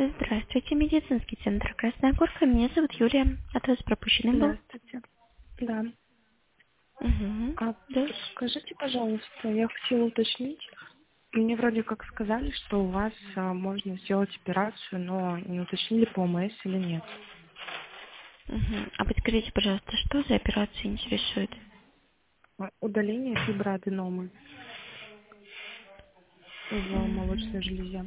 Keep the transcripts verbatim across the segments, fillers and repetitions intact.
Здравствуйте, медицинский центр «Красная Горка». Меня зовут Юлия. От вас пропущенный был. Здравствуйте. Да. Угу. А Да. скажите, пожалуйста, я хотела уточнить. Мне вроде как сказали, что у вас а, можно сделать операцию, но не уточнили по ОМС или нет. Угу. А подскажите, пожалуйста, что за операция интересует? А, Удаление фиброаденомы в Угу. молочной железе.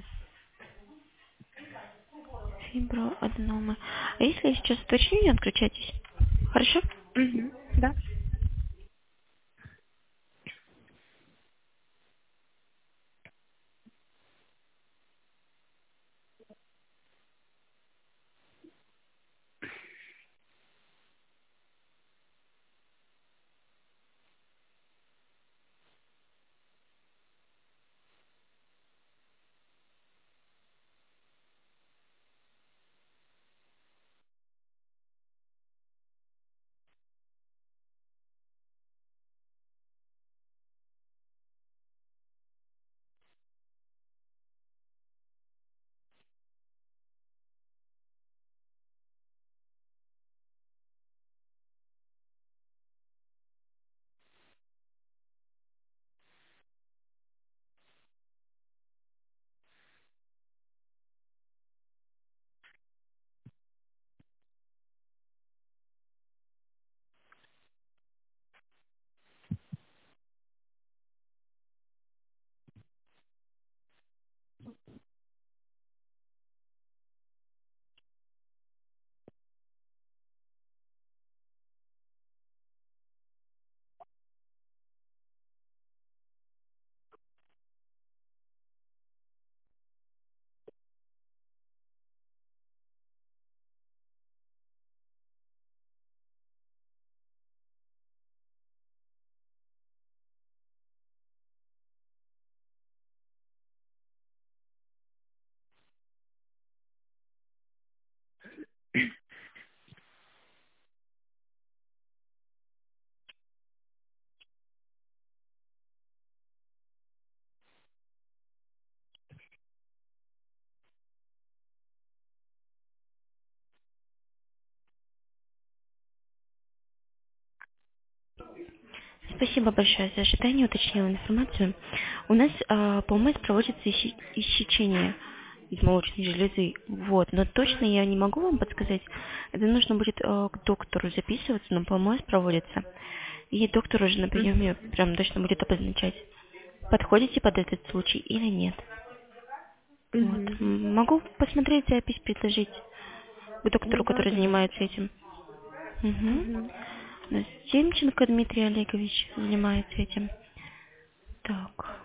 Фиброаденомы. А если я сейчас уточню, не отключайтесь? Хорошо? Угу. Да. Спасибо большое за ожидание, уточнила информацию. У нас а, по ОМС проводится исче- исчечение из молочной железы. Вот, но точно я не могу вам подсказать. Это нужно будет а, к доктору записываться, но по ОМС проводится. И доктор уже на Угу. приеме прям точно будет обозначать, подходите под этот случай или нет. Вот. Угу. М, Могу посмотреть запись, предложить к Ну доктору, да, который давайте. занимается этим. Угу. Угу. У нас Демченко Дмитрий Олегович занимается этим. Так.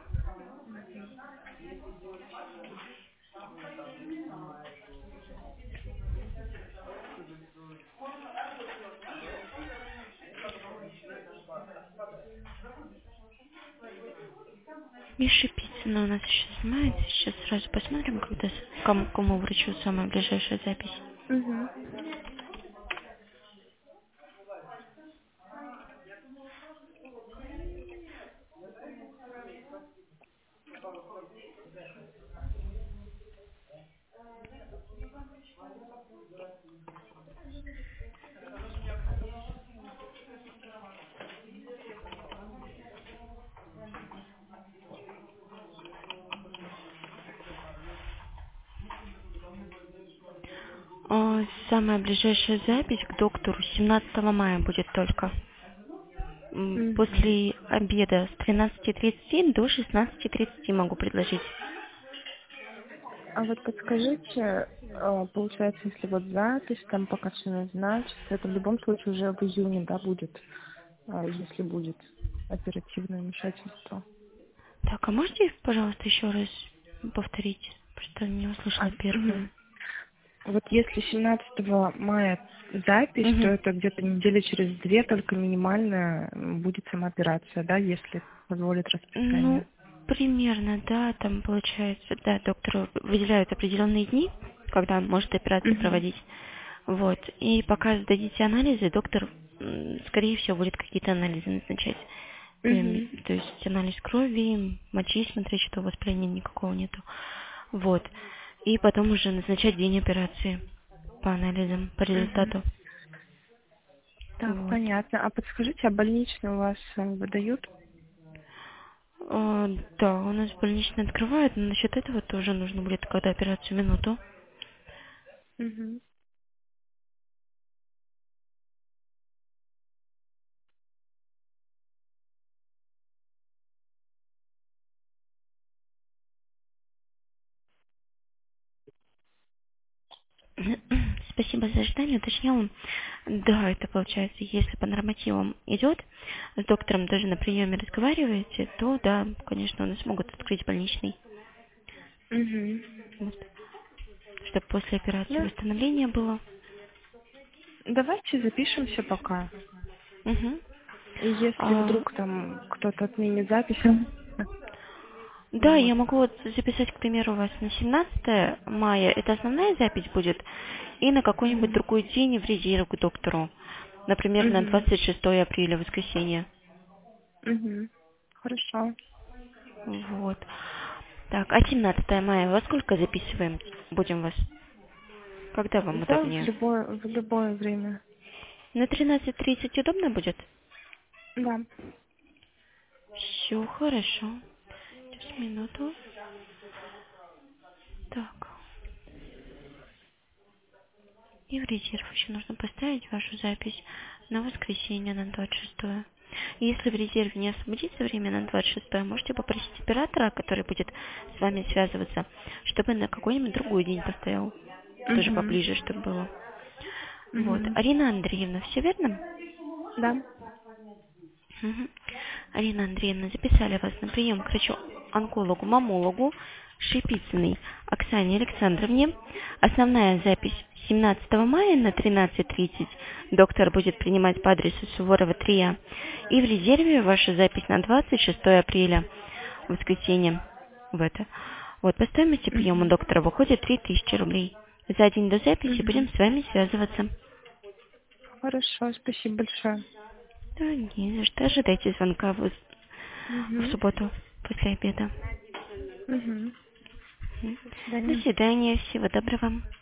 Миша Пиццина у нас еще занимается. Сейчас сразу посмотрим, когда с- кому, кому врачу самая ближайшая запись. Угу. А, самая ближайшая запись к доктору семнадцатого мая будет только. М, Угу. После обеда с тринадцати тридцати до шестнадцати тридцати могу предложить. А вот подскажите, а, получается, если вот запись там пока все назначится, это в любом случае уже в июне, да, будет, а, если будет оперативное вмешательство. Так, а можете, пожалуйста, еще раз повторить? Просто не А, услышала первое. мгм. Вот если семнадцатого мая запись, то Мгм. это где-то недели через две только минимальная м, будет сама операция, да, если позволит Ну, расписание. примерно, да, там получается, да, доктору выделяют определенные дни, когда он может операцию Угу. проводить. Вот. И пока сдадите анализы, доктор, м, скорее всего, будет какие-то анализы назначать. То, Угу. им- то есть анализ крови, мочи, смотреть, что у вас пленения никакого нету. Вот. и потом уже назначать день операции по анализам, по Угу. результату. Так, Вот. понятно. А подскажите, а больничный у вас э, выдают? А, да, у нас больничный открывают, но насчет этого тоже нужно будет, когда операцию, минуту. Угу. Спасибо за ожидание. Уточняла. Да, это получается, если по нормативам идет, с доктором даже на приеме разговариваете, то да, конечно, у нас могут открыть больничный, Угу. чтобы после операции Ну, восстановление было. давайте запишемся пока. Угу. И если А, вдруг там кто-то отменит запись, да, вот. я могу вот записать, к примеру, вас на семнадцатое мая, это основная запись будет, и на какой-нибудь Угу. другой день в резерв к доктору, например, на Угу. двадцать шестое апреля, воскресенье. Угу. Хорошо. Вот. Так, а семнадцатое мая во сколько записываем? Будем вас? Когда вам Да, в удобнее? любое, в любое время. На тринадцать тридцать удобно будет? Да. Все хорошо. Сейчас, минуту. Так. И в резерв еще нужно поставить вашу запись на воскресенье, на двадцать шестое. Если в резерве не освободится время на двадцать шестое, можете попросить оператора, который будет с вами связываться, чтобы на какой-нибудь другой день поставил. Тоже Угу. поближе, чтобы было. Вот. Угу. Арина Андреевна, все верно? Да. Мгм. Арина Андреевна, записали вас на прием к врачу-онкологу, мамологу Шипицыной Оксане Александровне. Основная запись семнадцатого мая на тринадцать тридцать. Доктор будет принимать по адресу Суворова три А. И в резерве ваша запись на двадцать шестое апреля, воскресенье. В это. Вот, по стоимости приема Угу. доктора выходит три тысячи рублей. За день до записи Угу. будем с вами связываться. Хорошо, спасибо большое. Да, не за что. Ожидайте звонка в, в Угу. субботу после обеда. Угу. Мгм. До До свидания. свидания. Всего доброго.